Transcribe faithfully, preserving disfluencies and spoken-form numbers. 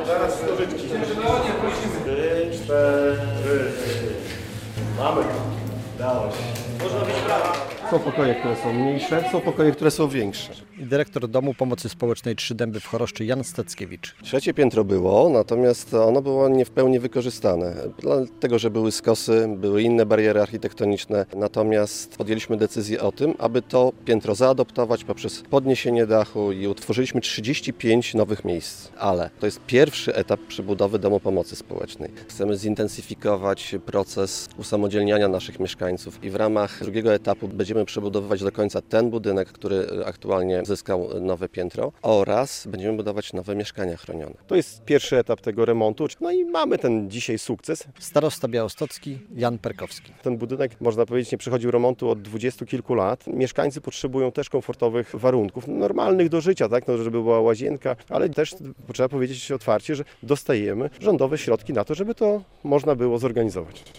Zaraz stożyczki. Trzy, cztery. Mamy to. Dało się. Można być brawa. Są pokoje, które są mniejsze, są pokoje, które są większe. Dyrektor Domu Pomocy Społecznej Trzy Dęby w Choroszczy Jan Stackiewicz. Trzecie piętro było, natomiast ono było nie w pełni wykorzystane. Dlatego, że były skosy, były inne bariery architektoniczne. Natomiast podjęliśmy decyzję o tym, aby to piętro zaadoptować poprzez podniesienie dachu i utworzyliśmy trzydzieści pięć nowych miejsc. Ale to jest pierwszy etap przebudowy Domu Pomocy Społecznej. Chcemy zintensyfikować proces usamodzielniania naszych mieszkańców i w ramach drugiego etapu będziemy przebudowywać do końca ten budynek, który aktualnie zyskał nowe piętro, oraz będziemy budować nowe mieszkania chronione. To jest pierwszy etap tego remontu. No i mamy ten dzisiaj sukces. Starosta białostocki Jan Perkowski. Ten budynek, można powiedzieć, nie przechodził remontu od dwudziestu kilku lat. Mieszkańcy potrzebują też komfortowych warunków, normalnych do życia, tak, no, żeby była łazienka, ale też trzeba powiedzieć otwarcie, że dostajemy rządowe środki na to, żeby to można było zorganizować.